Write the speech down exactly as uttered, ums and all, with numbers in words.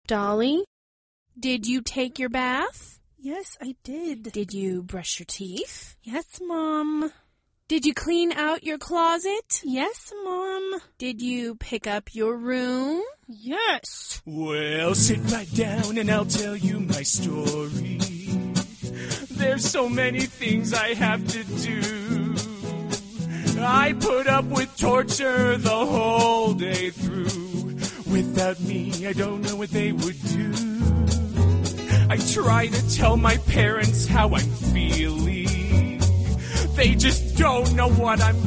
Dolly, did you take your bath? Yes, I did. Did you brush your teeth? Yes, Mom. Did you clean out your closet? Yes, Mom. Did you pick up your room? Yes. Well, sit right down and I'll tell you my story. There's so many things I have to do. I put up with torture the whole day through. Without me, I don't know what they would do. I try to tell my parents how I'm feeling. They just don't know what I'm